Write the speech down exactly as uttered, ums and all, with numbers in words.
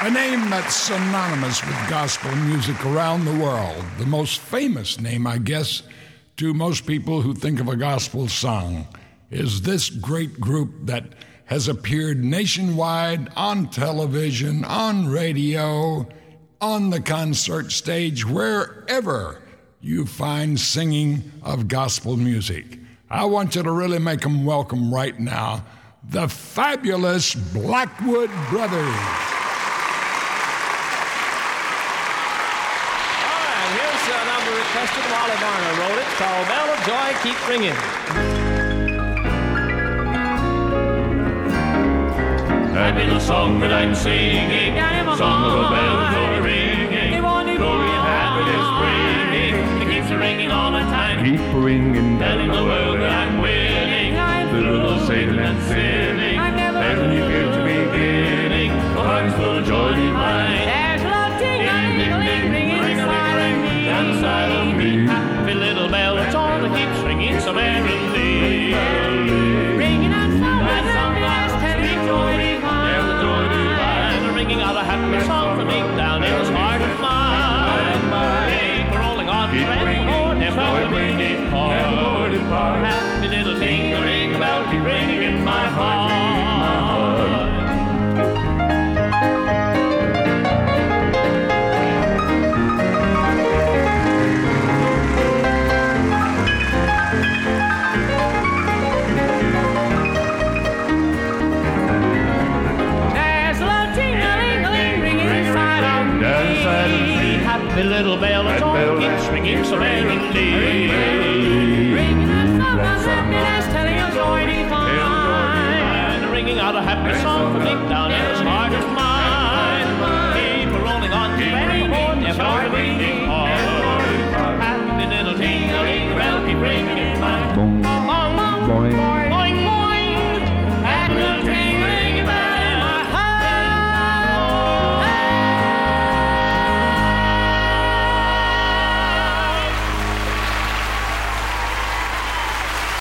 A name that's synonymous with gospel music around the world. The most famous name, I guess, to most people who think of a gospel song is this great group that has appeared nationwide on television, on radio, on the concert stage, wherever you find singing of gospel music. I want you to really make them welcome right now, the fabulous Blackwood Brothers. Requested Wally Barner wrote it, called Bell of Joy Keep Ringing. Happy the song that I'm singing, song of a bell of joy ringing, glory and happiness bringing, it keeps ringing all the time, keep ringing, telling the world that I'm winning, through the Satan and sinning, there's a new future beginning, the heart's full of joy divine. There's a little ting-a-ling-a-ling ringing inside of me. Inside of me, happy little bell of joy that keeps ringing so merrily, ringing out song that happiness, telling joy divine. There's a joy divine, ringing out a happy song from deep down in his heart of mine. Keep rolling on, keep ringing, never ringing, never depart. Happy little ting-a-ling bell keep ringing in my heart. The little bell of joy keeps ringing so merrily, ringing out song of happiness, telling us joy divine, ringing out a happy song from deep down in his heart of mine. Keep rolling on, keep ringing more, never ringing hard. Happy little ting-a-ling bell keep ringing in my boom, boing, boing.